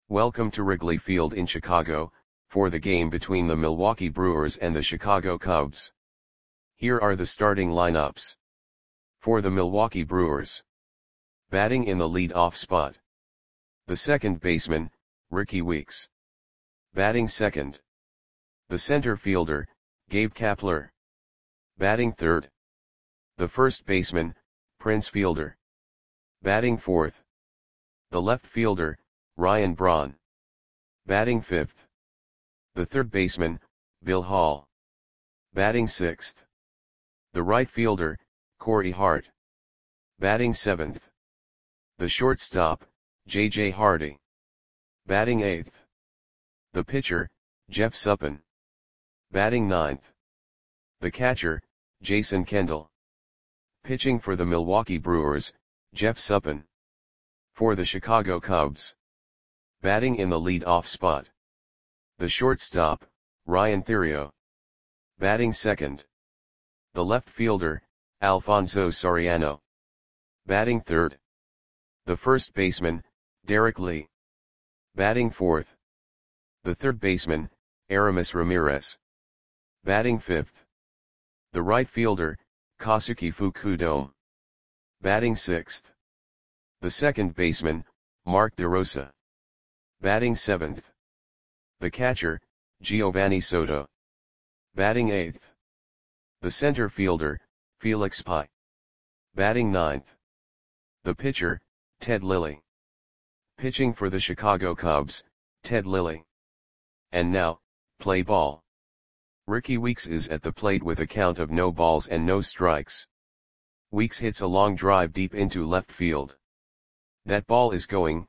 Welcome to Wrigley Field in Chicago, for the game between the Milwaukee Brewers and the Chicago Cubs. Here are the starting lineups. For the Milwaukee Brewers. Batting in the lead-off spot. The second baseman, Rickie Weeks. Batting second. The center fielder, Gabe Kapler. Batting third. The first baseman, Prince Fielder. Batting fourth. The left fielder, Ryan Braun. Batting fifth. The third baseman, Bill Hall. Batting sixth. The right fielder, Corey Hart. Batting seventh. The shortstop, J.J. Hardy. Batting eighth. The pitcher, Jeff Suppan. Batting ninth. The catcher, Jason Kendall. Pitching for the Milwaukee Brewers, Jeff Suppan. For the Chicago Cubs. Batting in the lead-off spot. The shortstop, Ryan Theriot. Batting second. The left fielder, Alfonso Soriano. Batting third. The first baseman, Derek Lee. Batting fourth. The third baseman, Aramis Ramirez. Batting fifth. The right fielder, Kazuki Fukudome. Batting sixth. The second baseman, Mark DeRosa. Batting seventh. The catcher, Giovanni Soto. Batting eighth. The center fielder, Felix Pie. Batting ninth. The pitcher, Ted Lilly. Pitching for the Chicago Cubs, Ted Lilly. And now, play ball. Rickie Weeks is at the plate with a count of no balls and no strikes. Weeks hits a long drive deep into left field. That ball is gone.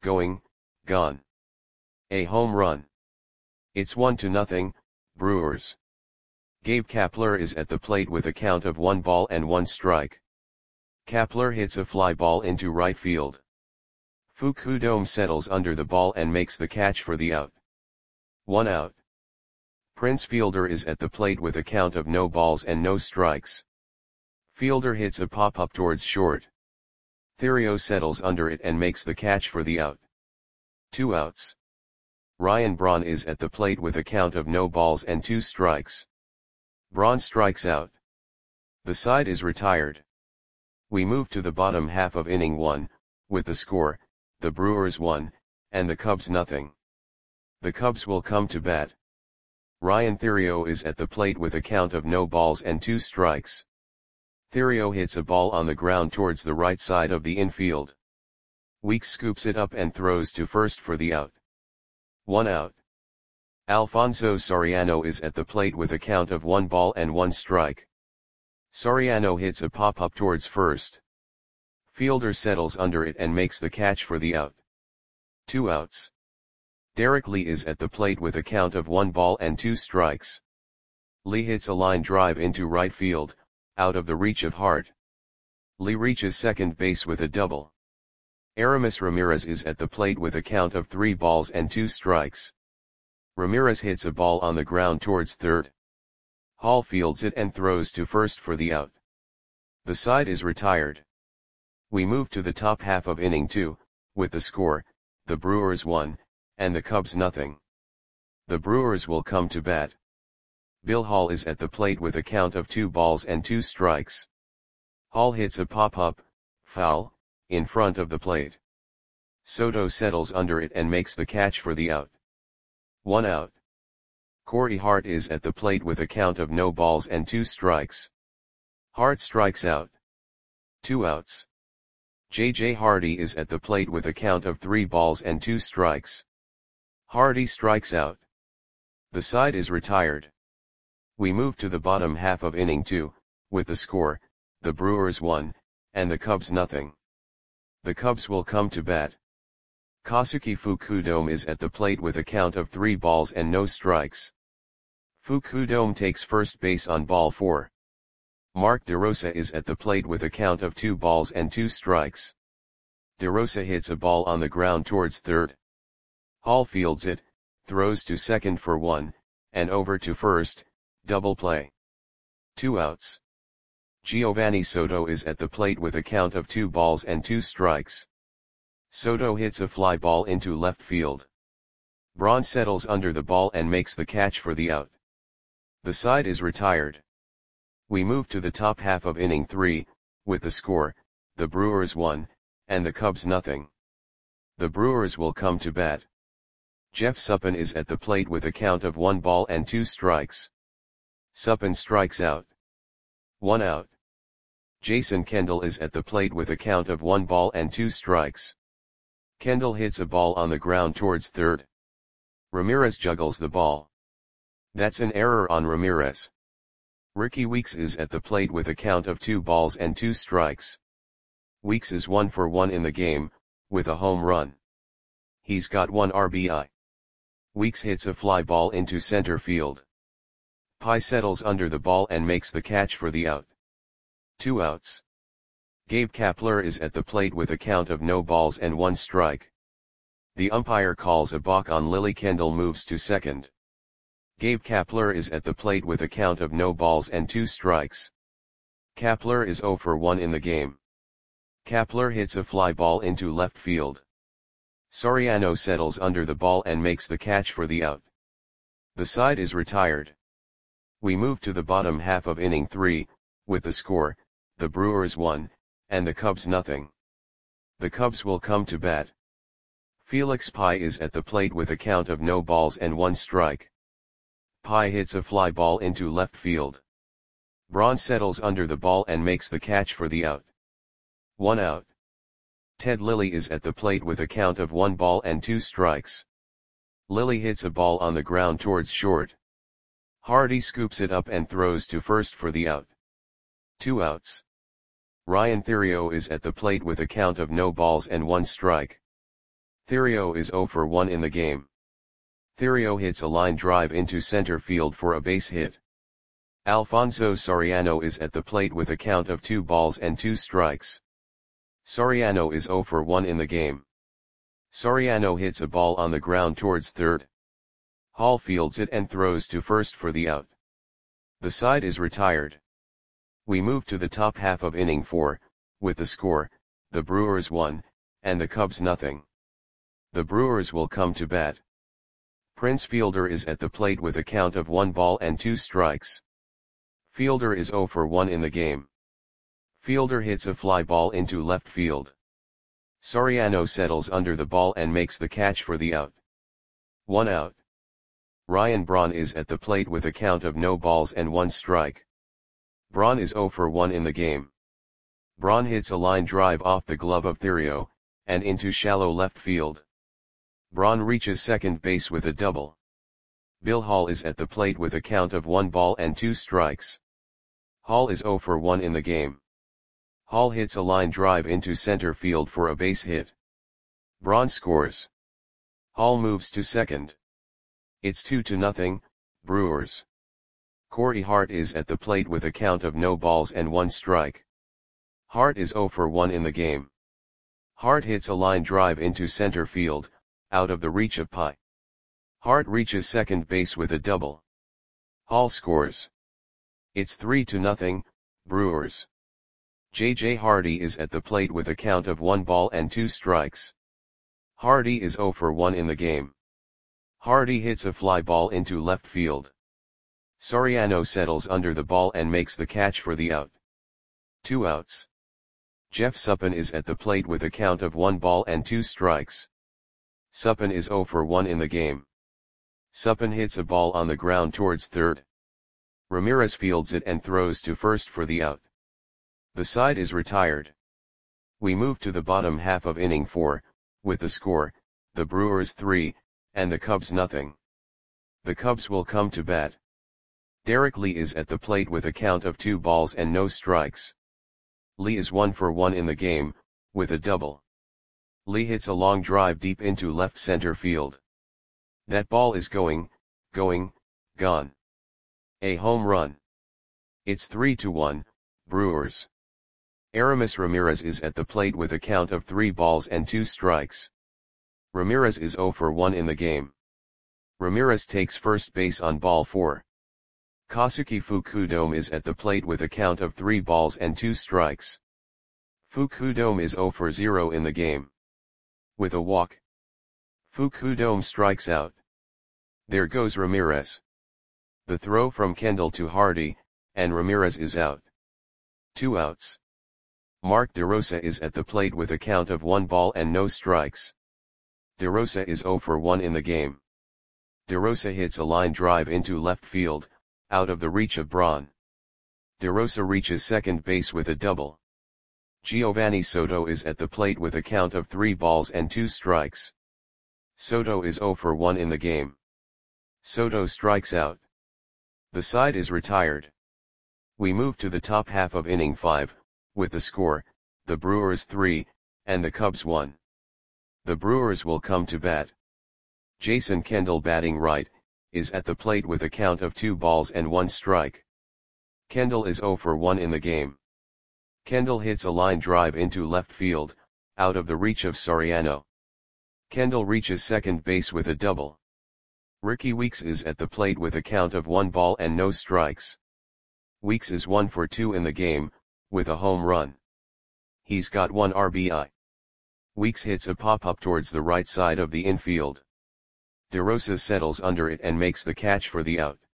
A home run. It's 1-0, Brewers. Gabe Kapler is at the plate with a count of 1 ball and 1 strike. Kapler hits a fly ball into right field. Fukudome settles under the ball and makes the catch for the out. 1 out. Prince Fielder is at the plate with a count of no balls and no strikes. Fielder hits a pop-up towards short. Theriot settles under it and makes the catch for the out. 2 outs. Ryan Braun is at the plate with a count of no balls and 2 strikes. Braun strikes out. The side is retired. We move to the bottom half of inning 1, with the score, the Brewers 1, and the Cubs nothing. The Cubs will come to bat. Ryan Theriot is at the plate with a count of no balls and 2 strikes. Theriot hits a ball on the ground towards the right side of the infield. Weeks scoops it up and throws to first for the out. 1 out. Alfonso Soriano is at the plate with a count of 1 ball and 1 strike. Soriano hits a pop-up towards first. Fielder settles under it and makes the catch for the out. 2 outs. Derek Lee is at the plate with a count of 1 ball and 2 strikes. Lee hits a line drive into right field, out of the reach of Hart. Lee reaches second base with a double. Aramis Ramirez is at the plate with a count of 3 balls and 2 strikes. Ramirez hits a ball on the ground towards third. Hall fields it and throws to first for the out. The side is retired. We move to the top half of inning 2, with the score, the Brewers 1, and the Cubs nothing. The Brewers will come to bat. Bill Hall is at the plate with a count of 2 balls and 2 strikes. Hall hits a pop-up, foul, in front of the plate. Soto settles under it and makes the catch for the out. 1 out. Corey Hart is at the plate with a count of no balls and 2 strikes. Hart strikes out. 2 outs. J.J. Hardy is at the plate with a count of 3 balls and 2 strikes. Hardy strikes out. The side is retired. We move to the bottom half of inning 2, with the score, the Brewers 1, and the Cubs nothing. The Cubs will come to bat. Kazuki Fukudome is at the plate with a count of 3 balls and no strikes. Fukudome takes first base on ball 4. Mark DeRosa is at the plate with a count of 2 balls and 2 strikes. DeRosa hits a ball on the ground towards third. Hall fields it, throws to second for 1, and over to first, double play. 2 outs. Giovanni Soto is at the plate with a count of 2 balls and 2 strikes. Soto hits a fly ball into left field. Braun settles under the ball and makes the catch for the out. The side is retired. We move to the top half of inning 3, with the score, the Brewers 1, and the Cubs nothing. The Brewers will come to bat. Jeff Suppan is at the plate with a count of 1 ball and 2 strikes. Suppan strikes out. 1 out. Jason Kendall is at the plate with a count of 1 ball and 2 strikes. Kendall hits a ball on the ground towards third. Ramirez juggles the ball. That's an error on Ramirez. Ricky Weeks is at the plate with a count of 2 balls and 2 strikes. Weeks is 1 for 1 in the game, with a home run. He's got 1 RBI. Weeks hits a fly ball into center field. Pye settles under the ball and makes the catch for the out. 2 outs. Gabe Kapler is at the plate with a count of no balls and 1 strike. The umpire calls a balk on Lily. Kendall moves to second. Gabe Kapler is at the plate with a count of no balls and 2 strikes. Kapler is 0 for 1 in the game. Kapler hits a fly ball into left field. Soriano settles under the ball and makes the catch for the out. The side is retired. We move to the bottom half of inning 3, with the score, the Brewers 1, and the Cubs nothing. The Cubs will come to bat. Felix Pye is at the plate with a count of no balls and 1 strike. Pye hits a fly ball into left field. Braun settles under the ball and makes the catch for the out. 1 out. Ted Lilly is at the plate with a count of 1 ball and 2 strikes. Lilly hits a ball on the ground towards short. Hardy scoops it up and throws to first for the out. 2 outs. Ryan Theriot is at the plate with a count of no balls and 1 strike. Theriot is 0 for 1 in the game. Theriot hits a line drive into center field for a base hit. Alfonso Soriano is at the plate with a count of 2 balls and 2 strikes. Soriano is 0 for 1 in the game. Soriano hits a ball on the ground towards third. Hall fields it and throws to first for the out. The side is retired. We move to the top half of inning 4, with the score, the Brewers 1, and the Cubs nothing. The Brewers will come to bat. Prince Fielder is at the plate with a count of 1 ball and 2 strikes. Fielder is 0 for 1 in the game. Fielder hits a fly ball into left field. Soriano settles under the ball and makes the catch for the out. 1 out. Ryan Braun is at the plate with a count of no balls and 1 strike. Braun is 0 for 1 in the game. Braun hits a line drive off the glove of Theriot, and into shallow left field. Braun reaches second base with a double. Bill Hall is at the plate with a count of 1 ball and 2 strikes. Hall is 0 for 1 in the game. Hall hits a line drive into center field for a base hit. Braun scores. Hall moves to second. It's 2-0, Brewers. Corey Hart is at the plate with a count of no balls and 1 strike. Hart is 0 for 1 in the game. Hart hits a line drive into center field, out of the reach of Pye. Hart reaches second base with a double. Hall scores. It's 3-0, Brewers. J.J. Hardy is at the plate with a count of 1 ball and 2 strikes. Hardy is 0 for 1 in the game. Hardy hits a fly ball into left field. Soriano settles under the ball and makes the catch for the out. 2 outs. Jeff Suppan is at the plate with a count of 1 ball and 2 strikes. Suppan is 0 for 1 in the game. Suppan hits a ball on the ground towards third. Ramirez fields it and throws to first for the out. The side is retired. We move to the bottom half of inning 4, with the score, the Brewers 3, and the Cubs nothing. The Cubs will come to bat. Derek Lee is at the plate with a count of 2 balls and no strikes. Lee is 1 for 1 in the game, with a double. Lee hits a long drive deep into left center field. That ball is gone. A home run. It's 3-1, Brewers. Aramis Ramirez is at the plate with a count of 3 balls and 2 strikes. Ramirez is 0 for 1 in the game. Ramirez takes first base on ball 4. Kazuki Fukudome is at the plate with a count of 3 balls and 2 strikes. Fukudome is 0 for 0 in the game. with a walk. Fukudome strikes out. There goes Ramirez. The throw from Kendall to Hardy, and Ramirez is out. 2 outs. Mark DeRosa is at the plate with a count of 1 ball and no strikes. DeRosa is 0 for 1 in the game. DeRosa hits a line drive into left field, out of the reach of Braun. DeRosa reaches second base with a double. Giovanni Soto is at the plate with a count of 3 balls and 2 strikes. Soto is 0 for 1 in the game. Soto strikes out. The side is retired. We move to the top half of inning 5, with the score, the Brewers 3, and the Cubs 1. The Brewers will come to bat. Jason Kendall, batting right, is at the plate with a count of 2 balls and 1 strike. Kendall is 0 for 1 in the game. Kendall hits a line drive into left field, out of the reach of Soriano. Kendall reaches second base with a double. Ricky Weeks is at the plate with a count of 1 ball and no strikes. Weeks is 1 for 2 in the game, with a home run. He's got 1 RBI. Weeks hits a pop-up towards the right side of the infield. DeRosa settles under it and makes the catch for the out.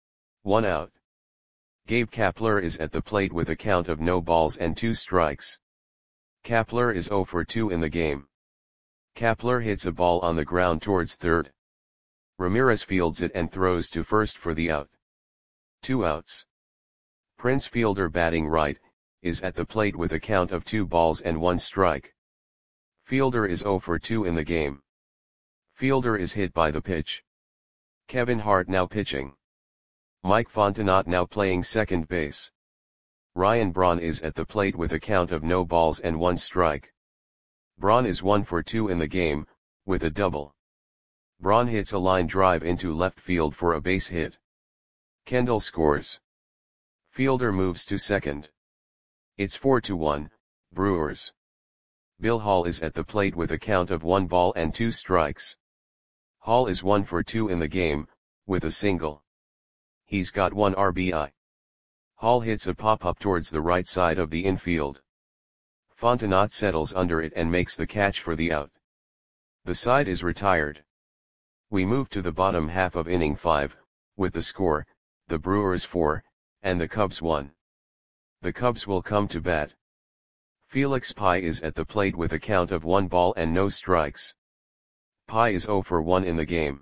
1 out. Gabe Kapler is at the plate with a count of no balls and 2 strikes. Kapler is 0 for 2 in the game. Kapler hits a ball on the ground towards third. Ramirez fields it and throws to first for the out. 2 outs. Prince Fielder, batting right, is at the plate with a count of 2 balls and 1 strike. Fielder is 0 for 2 in the game. Fielder is hit by the pitch. Kevin Hart now pitching. Mike Fontenot now playing second base. Ryan Braun is at the plate with a count of no balls and 1 strike. Braun is 1 for 2 in the game, with a double. Braun hits a line drive into left field for a base hit. Kendall scores. Fielder moves to second. It's 4-1, Brewers. Bill Hall is at the plate with a count of 1 ball and 2 strikes. Hall is 1 for 2 in the game, with a single. He's got 1 RBI. Hall hits a pop-up towards the right side of the infield. Fontenot settles under it and makes the catch for the out. The side is retired. We move to the bottom half of inning 5, with the score, the Brewers 4, and the Cubs 1. The Cubs will come to bat. Felix Pie is at the plate with a count of 1 ball and no strikes. Pie is 0 for 1 in the game.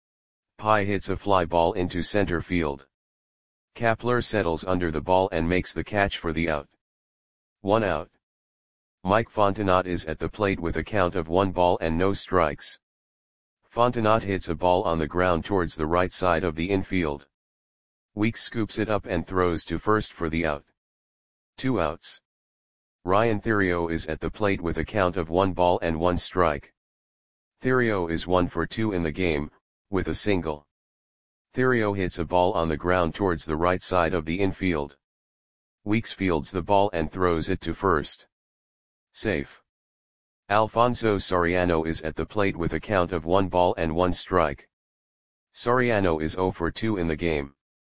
Pie hits a fly ball into center field. Kapler settles under the ball and makes the catch for the out. 1 out. Mike Fontenot is at the plate with a count of 1 ball and no strikes. Fontenot hits a ball on the ground towards the right side of the infield. Weeks scoops it up and throws to first for the out. 2 outs. Ryan Theriot is at the plate with a count of 1 ball and 1 strike. Theriot is 1 for 2 in the game, with a single. Theriot hits a ball on the ground towards the right side of the infield. Weeks fields the ball and throws it to first. Safe. Alfonso Soriano is at the plate with a count of 1 ball and 1 strike. Soriano is 0 for 2 in the game.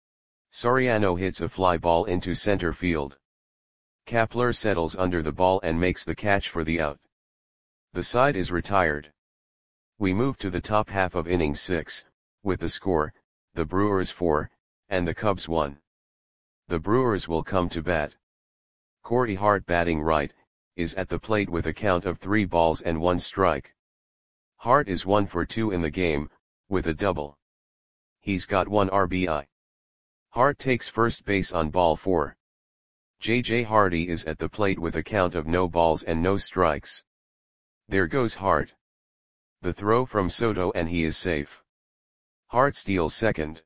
Soriano hits a fly ball into center field. Kapler settles under the ball and makes the catch for the out. The side is retired. We move to the top half of inning 6, with the score, the Brewers 4, and the Cubs 1. The Brewers will come to bat. Corey Hart, batting right, is at the plate with a count of 3 balls and 1 strike. Hart is 1 for 2 in the game, with a double. He's got 1 RBI. Hart takes first base on ball 4. J.J. Hardy is at the plate with a count of no balls and no strikes. There goes Hart. The throw from Soto and he is safe. Hart steals second.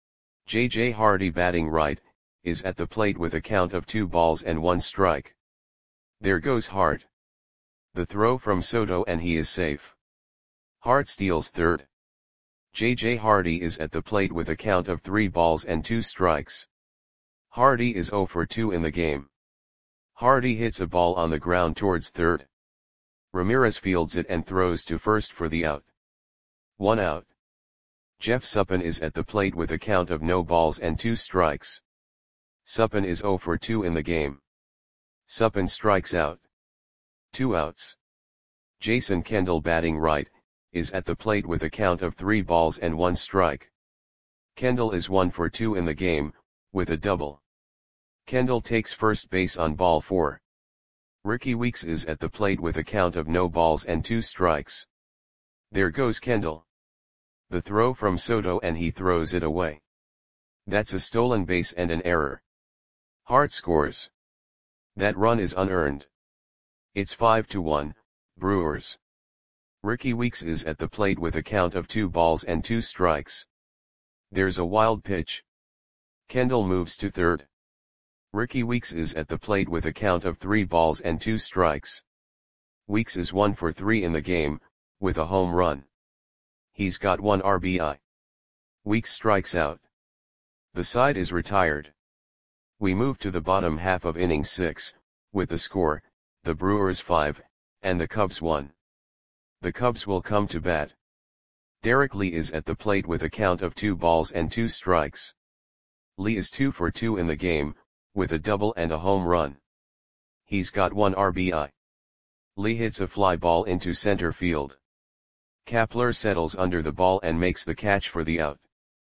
J.J. Hardy, batting right, is at the plate with a count of 2 balls and 1 strike. There goes Hart. The throw from Soto and he is safe. Hart steals third. J.J. Hardy is at the plate with a count of 3 balls and 2 strikes. Hardy is 0 for 2 in the game. Hardy hits a ball on the ground towards third. Ramirez fields it and throws to first for the out. 1 out. Jeff Suppan is at the plate with a count of no balls and 2 strikes. Suppan is 0 for 2 in the game. Suppan strikes out. 2 outs. Jason Kendall batting right, is at the plate with a count of 3 balls and 1 strike. Kendall is 1 for 2 in the game, with a double. Kendall takes first base on ball 4. Rickie Weeks is at the plate with a count of no balls and 2 strikes. There goes Kendall. The throw from Soto and he throws it away. That's a stolen base and an error. Hart scores. That run is unearned. It's 5-1, Brewers. Rickie Weeks is at the plate with a count of 2 balls and 2 strikes. There's a wild pitch. Kendall moves to third. Rickie Weeks is at the plate with a count of 3 balls and 2 strikes. Weeks is 1 for 3 in the game, with a home run. He's got 1 RBI. Weeks strikes out. The side is retired. We move to the bottom half of inning 6, with the score, the Brewers 5, and the Cubs 1. The Cubs will come to bat. Derek Lee is at the plate with a count of 2 balls and 2 strikes. Lee is 2 for 2 in the game, with a double and a home run. He's got 1 RBI. Lee hits a fly ball into center field. Kapler settles under the ball and makes the catch for the out.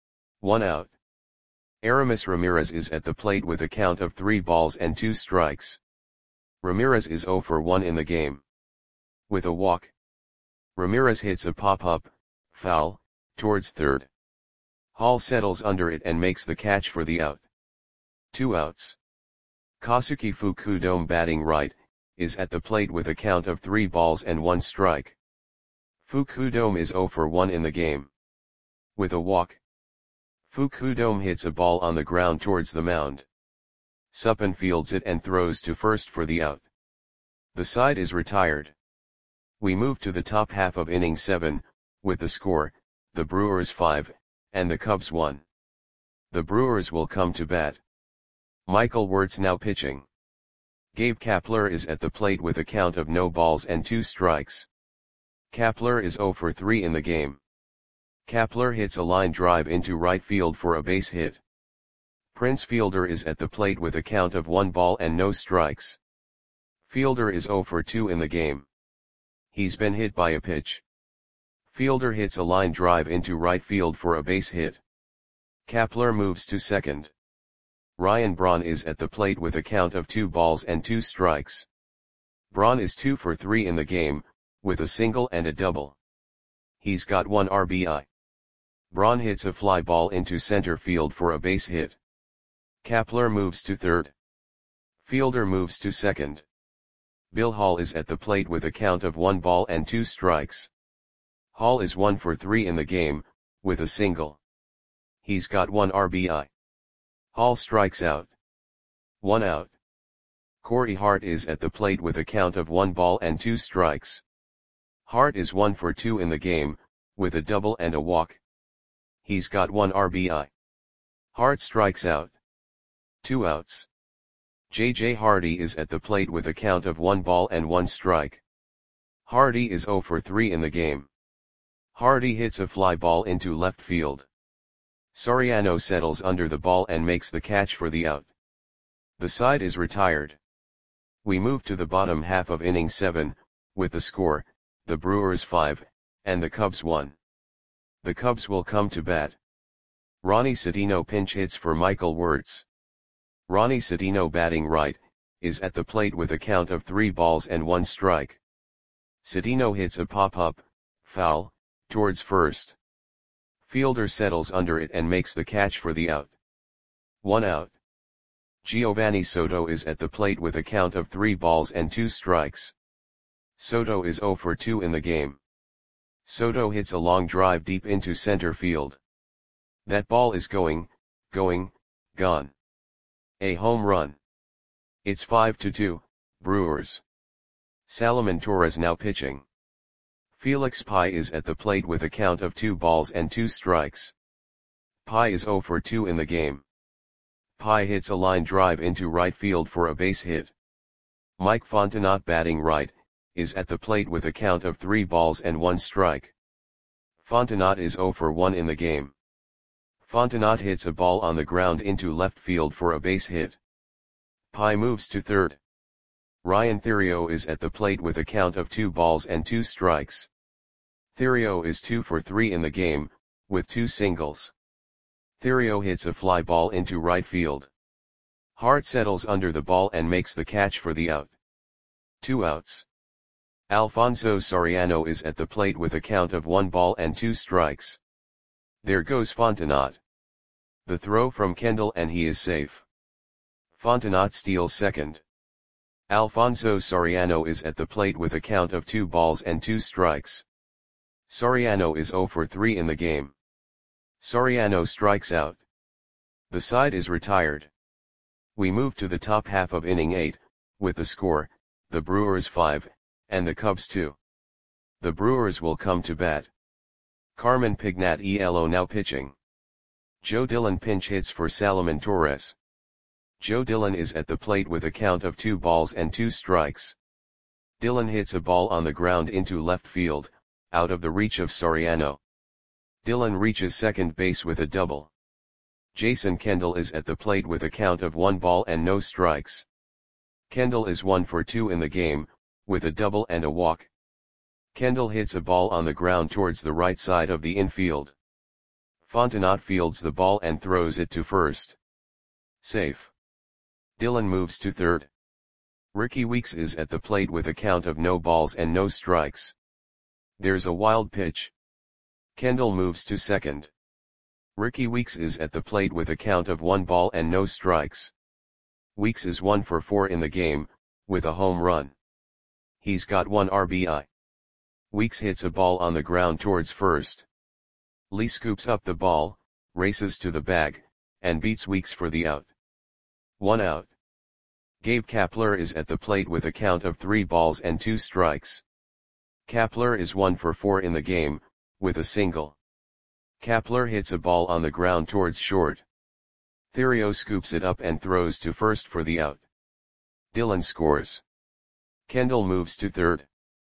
1 out. Aramis Ramirez is at the plate with a count of 3 balls and 2 strikes. Ramirez is 0 for 1 in the game. With a walk. Ramirez hits a pop-up, foul, towards third. Hall settles under it and makes the catch for the out. 2 outs. Kosuke Fukudome batting right, is at the plate with a count of 3 balls and 1 strike. Fukudome is 0 for 1 in the game. With a walk. Fukudome hits a ball on the ground towards the mound. Suppan fields it and throws to first for the out. The side is retired. We move to the top half of inning 7, with the score, the Brewers 5, and the Cubs 1. The Brewers will come to bat. Michael Wirtz now pitching. Gabe Kapler is at the plate with a count of no balls and 2 strikes. Kapler is 0 for 3 in the game. Kapler hits a line drive into right field for a base hit. Prince Fielder is at the plate with a count of 1 ball and no strikes. Fielder is 0 for 2 in the game. He's been hit by a pitch. Fielder hits a line drive into right field for a base hit. Kapler moves to second. Ryan Braun is at the plate with a count of 2 balls and 2 strikes. Braun is 2 for 3 in the game, with a single and a double. He's got 1 RBI. Braun hits a fly ball into center field for a base hit. Kapler moves to third. Fielder moves to second. Bill Hall is at the plate with a count of 1 ball and 2 strikes. Hall is 1 for 3 in the game, with a single. He's got 1 RBI. Hall strikes out. 1 out. Corey Hart is at the plate with a count of 1 ball and 2 strikes. Hart is 1 for 2 in the game, with a double and a walk. He's got 1 RBI. Hart strikes out. 2 outs. J.J. Hardy is at the plate with a count of 1 ball and 1 strike. Hardy is 0 for 3 in the game. Hardy hits a fly ball into left field. Soriano settles under the ball and makes the catch for the out. The side is retired. We move to the bottom half of inning 7, with the score, the Brewers 5, and the Cubs 1. The Cubs will come to bat. Ronnie Sedino pinch hits for Michael Wirtz. Ronnie Sedino batting right, is at the plate with a count of 3 balls and 1 strike. Sedino hits a pop-up, foul, towards first. Fielder settles under it and makes the catch for the out. 1 out. Giovanni Soto is at the plate with a count of 3 balls and 2 strikes. Soto is 0 for 2 in the game. Soto hits a long drive deep into center field. That ball is gone. A home run. It's 5-2, Brewers. Salomon Torres now pitching. Felix Pie is at the plate with a count of 2 balls and 2 strikes. Pie is 0 for 2 in the game. Pie hits a line drive into right field for a base hit. Mike Fontenot batting right, is at the plate with a count of 3 balls and 1 strike. Fontenot is 0 for 1 in the game. Fontenot hits a ball on the ground into left field for a base hit. Pie moves to third. Ryan Theriot is at the plate with a count of 2 balls and 2 strikes. Theriot is 2 for 3 in the game, with 2 singles. Theriot hits a fly ball into right field. Hart settles under the ball and makes the catch for the out. 2 outs. Alfonso Soriano is at the plate with a count of 1 ball and 2 strikes. There goes Fontenot. The throw from Kendall and he is safe. Fontenot steals second. Alfonso Soriano is at the plate with a count of 2 balls and 2 strikes. Soriano is 0 for 3 in the game. Soriano strikes out. The side is retired. We move to the top half of inning 8, with the score, the Brewers 5, and the Cubs 2. The Brewers will come to bat. Carmen Pignat ELO now pitching. Joe Dillon pinch hits for Salomon Torres. Joe Dillon is at the plate with a count of 2 balls and 2 strikes. Dillon hits a ball on the ground into left field, out of the reach of Soriano. Dillon reaches second base with a double. Jason Kendall is at the plate with a count of 1 ball and no strikes. Kendall is 1 for 2 in the game, with a double and a walk. Kendall hits a ball on the ground towards the right side of the infield. Fontenot fields the ball and throws it to first. Safe. Dillon moves to third. Ricky Weeks is at the plate with a count of no balls and no strikes. There's a wild pitch. Kendall moves to second. Ricky Weeks is at the plate with a count of 1 ball and no strikes. Weeks is 1 for 4 in the game, with a home run. He's got 1 RBI. Weeks hits a ball on the ground towards first. Lee scoops up the ball, races to the bag, and beats Weeks for the out. 1 out. Gabe Kapler is at the plate with a count of 3 balls and 2 strikes. Kapler is 1 for 4 in the game, with a single. Kapler hits a ball on the ground towards short. Theriot scoops it up and throws to first for the out. Dillon scores. Kendall moves to third.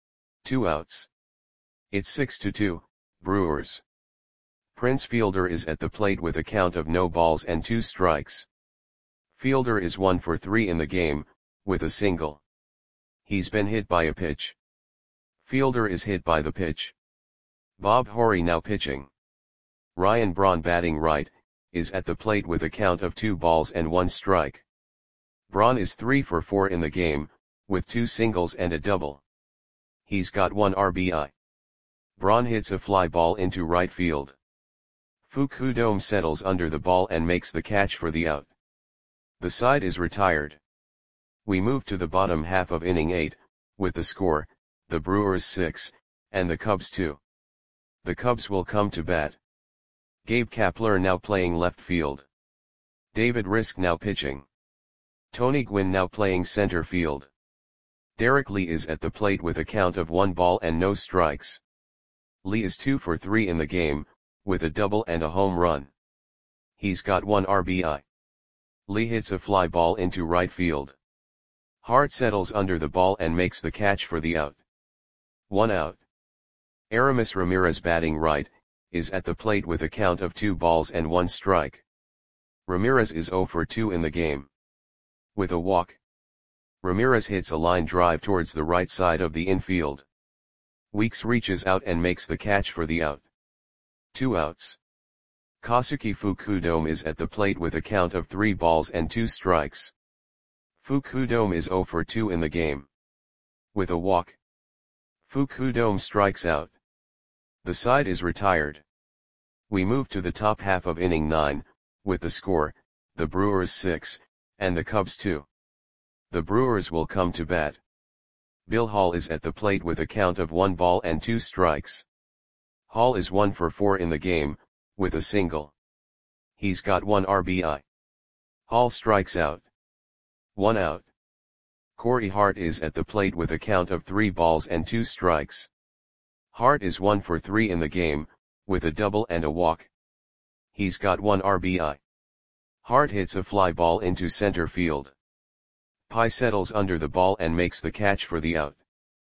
2 outs. It's 6-2, Brewers. Prince Fielder is at the plate with a count of no balls and 2 strikes. Fielder is 1 for 3 in the game, with a single. He's been hit by a pitch. Fielder is hit by the pitch. Bob Horry now pitching. Ryan Braun batting right, is at the plate with a count of 2 balls and 1 strike. Braun is 3 for 4 in the game, with 2 singles and a double. He's got 1 RBI. Braun hits a fly ball into right field. Fukudome settles under the ball and makes the catch for the out. The side is retired. We move to the bottom half of inning 8, with the score, the Brewers 6, and the Cubs 2. The Cubs will come to bat. Gabe Kapler now playing left field. David Risk now pitching. Tony Gwynn now playing center field. Derek Lee is at the plate with a count of 1 ball and no strikes. Lee is 2 for 3 in the game, with a double and a home run. He's got 1 RBI. Lee hits a fly ball into right field. Hart settles under the ball and makes the catch for the out. 1 out. Aramis Ramirez batting right, is at the plate with a count of 2 balls and 1 strike. Ramirez is 0 for 2 in the game. With a walk. Ramirez hits a line drive towards the right side of the infield. Weeks reaches out and makes the catch for the out. 2 outs. Kosuke Fukudome is at the plate with a count of 3 balls and 2 strikes. Fukudome is 0 for 2 in the game. With a walk. Fukudome strikes out. The side is retired. We move to the top half of inning 9, with the score, the Brewers 6, and the Cubs 2. The Brewers will come to bat. Bill Hall is at the plate with a count of 1 ball and 2 strikes. Hall is 1 for 4 in the game, with a single. He's got 1 RBI. Hall strikes out. 1 out. Corey Hart is at the plate with a count of 3 balls and 2 strikes. Hart is 1 for 3 in the game, with a double and a walk. He's got 1 RBI. Hart hits a fly ball into center field. Pye settles under the ball and makes the catch for the out.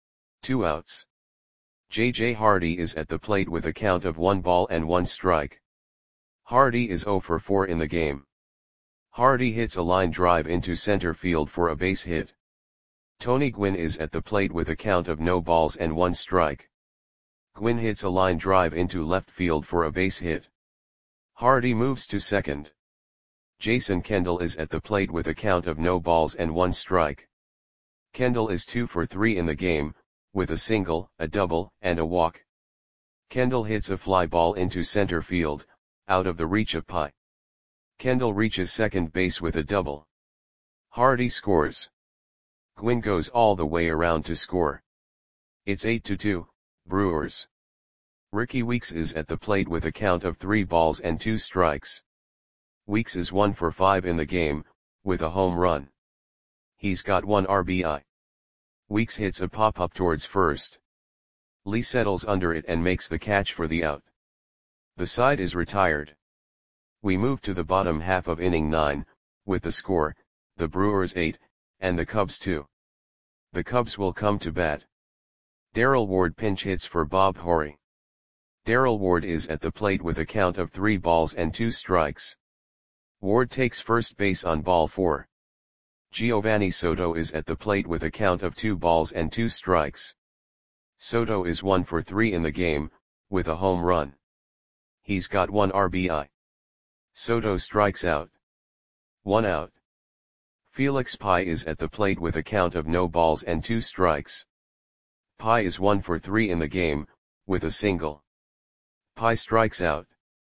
2 outs. J.J. Hardy is at the plate with a count of 1 ball and 1 strike. Hardy is 0 for 4 in the game. Hardy hits a line drive into center field for a base hit. Tony Gwynn is at the plate with a count of no balls and 1 strike. Gwynn hits a line drive into left field for a base hit. Hardy moves to second. Jason Kendall is at the plate with a count of no balls and 1 strike. Kendall is 2 for 3 in the game, with a single, a double, and a walk. Kendall hits a fly ball into center field, out of the reach of Pye. Kendall reaches second base with a double. Hardy scores. Gwynn goes all the way around to score. It's 8-2, Brewers. Rickie Weeks is at the plate with a count of 3 balls and 2 strikes. Weeks is 1 for 5 in the game, with a home run. He's got 1 RBI. Weeks hits a pop-up towards first. Lee settles under it and makes the catch for the out. The side is retired. We move to the bottom half of inning 9, with the score, the Brewers 8, and the Cubs 2. The Cubs will come to bat. Darrell Ward pinch hits for Bob Horry. Darrell Ward is at the plate with a count of 3 balls and 2 strikes. Ward takes first base on ball 4. Giovanni Soto is at the plate with a count of 2 balls and 2 strikes. Soto is 1 for 3 in the game, with a home run. He's got 1 RBI. Soto strikes out. 1 out. Felix Pye is at the plate with a count of no balls and 2 strikes. Pye is 1 for 3 in the game, with a single. Pye strikes out.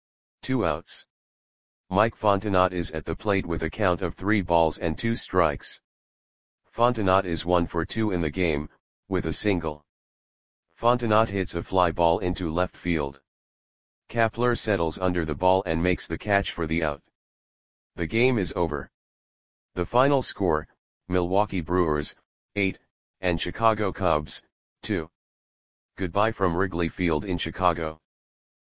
2 outs. Mike Fontenot is at the plate with a count of 3 balls and 2 strikes. Fontenot is 1 for 2 in the game, with a single. Fontenot hits a fly ball into left field. Kapler settles under the ball and makes the catch for the out. The game is over. The final score, Milwaukee Brewers, 8, and Chicago Cubs, 2. Goodbye from Wrigley Field in Chicago.